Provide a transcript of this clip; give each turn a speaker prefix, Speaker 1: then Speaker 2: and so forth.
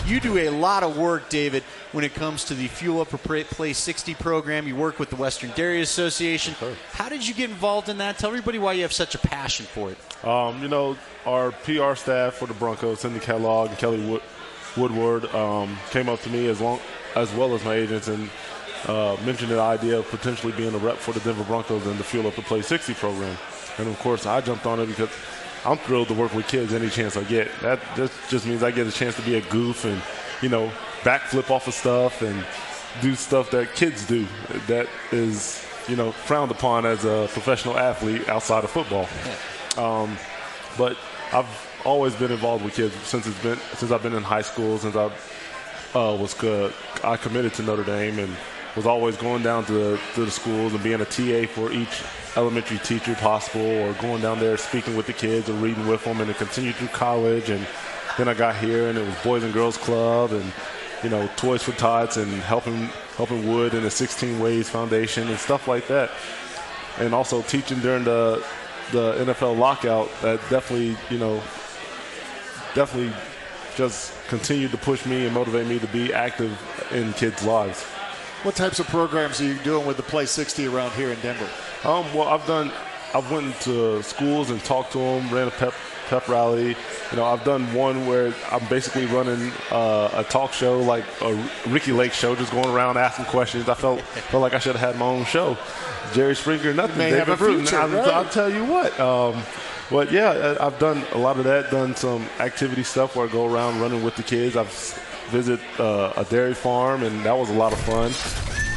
Speaker 1: You do a lot of work, David, when it comes to the Fuel Up or Play 60 program. You work with the Western Dairy Association.
Speaker 2: Sure.
Speaker 1: How did you get involved in that? Tell everybody why you have such a passion for it.
Speaker 2: Our PR staff for the Broncos, Cindy Kellogg and Kelly Woodward, came up to me as well as my agents and mentioned the idea of potentially being a rep for the Denver Broncos in the Fuel Up to Play 60 program. And, of course, I jumped on it because I'm thrilled to work with kids any chance I get. That just means I get a chance to be a goof and, backflip off of stuff and do stuff that kids do that is, frowned upon as a professional athlete outside of football. But I've always been involved with kids since I've been in high school, since I committed to Notre Dame and was always going down to the schools and being a TA for each elementary teacher possible, or going down there speaking with the kids or reading with them, and it continued through college. And then I got here, and it was Boys and Girls Club and Toys for Tots and helping Wood in the 16 Ways Foundation and stuff like that. And also teaching during the NFL lockout, that definitely just continued to push me and motivate me to be active in kids' lives.
Speaker 3: What types of programs are you doing with the Play 60 around here in Denver?
Speaker 2: Well, I've went into schools and talked to them, ran a pep rally. I've done one where I'm basically running a talk show, like a Ricky Lake show, just going around asking questions. I felt like I should have had my own show. Jerry Springer, nothing.
Speaker 3: May have a future, right?
Speaker 2: I'll tell you what. But yeah, I've done a lot of that. Done some activity stuff where I go around running with the kids. I've visited a dairy farm, and that was a lot of fun.